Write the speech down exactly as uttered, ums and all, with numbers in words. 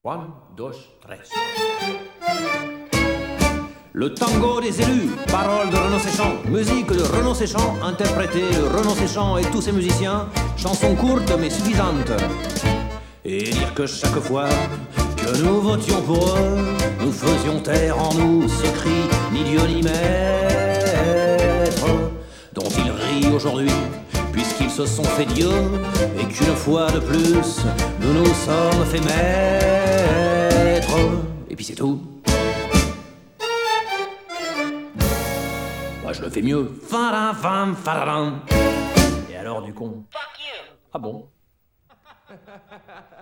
One, dos, tres. Le tango des élus, paroles de Renaud Séchant, musique de Renaud Séchant, interprétée de Renaud Séchant et tous ses musiciens, chanson courte mais suffisante. Et dire que chaque fois que nous votions pour eux, nous faisions taire en nous ce cri, ni Dieu ni maître, dont ils rient aujourd'hui, puisqu'ils se sont fait Dieu, et qu'une fois de plus, nous nous sommes fait maître. Et puis c'est tout. Moi je le fais mieux. Fadam, fadam. Et alors du con. Ah bon?